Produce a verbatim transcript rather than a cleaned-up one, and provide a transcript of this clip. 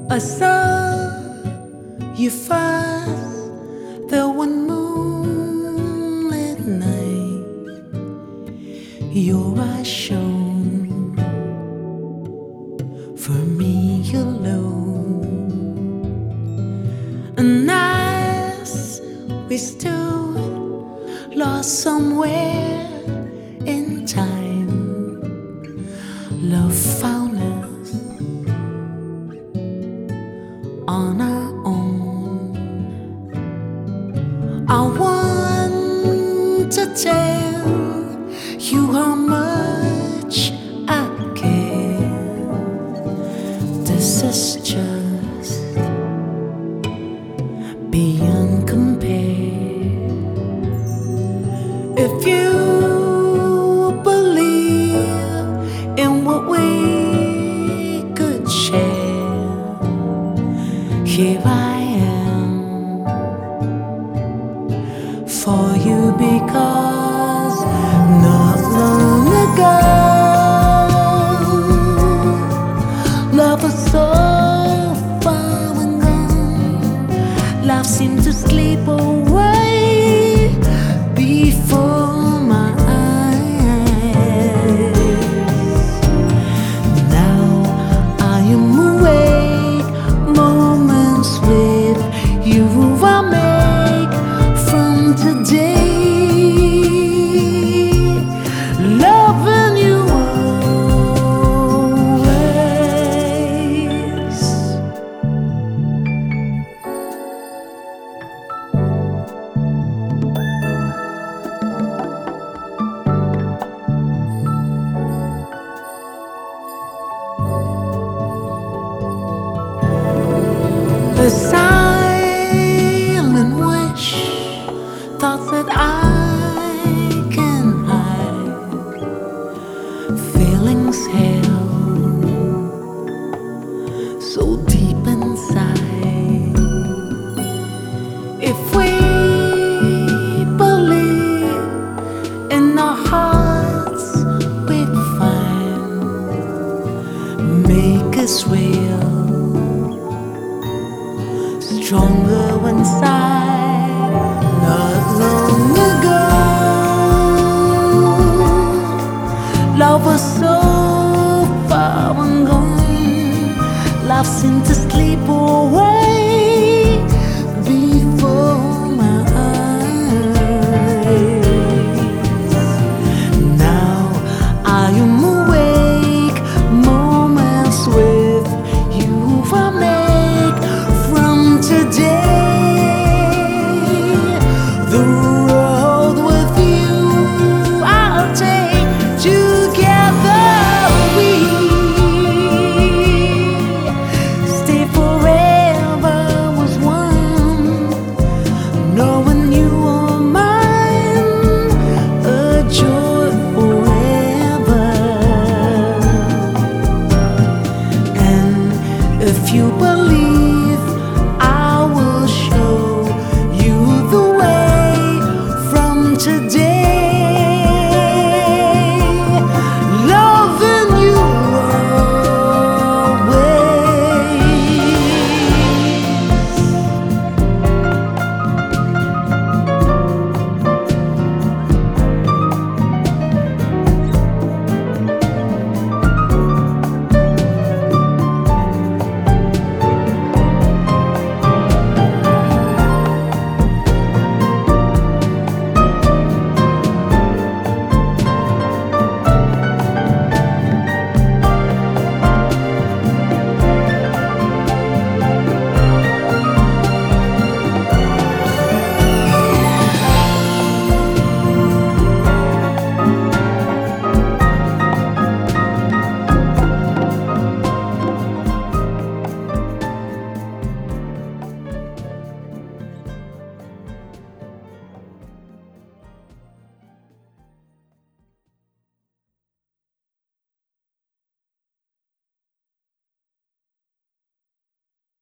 I saw you first the one moonlit night. Your eyes shone for me alone, and as we stood lost somewhere in time, love found us on our own. I want to tell you how much I care. This is just beyond compare. If you believe in what we could share, here I am for you, because not long ago love was so far and gone. Love seemed to slip away before my eyes. Now I am awake, moments with you I make from today. Loving you always. The silent wish, thoughts that I can hide, feelings held so deep inside. If we believe in our hearts, we'd find, make us real, stronger inside.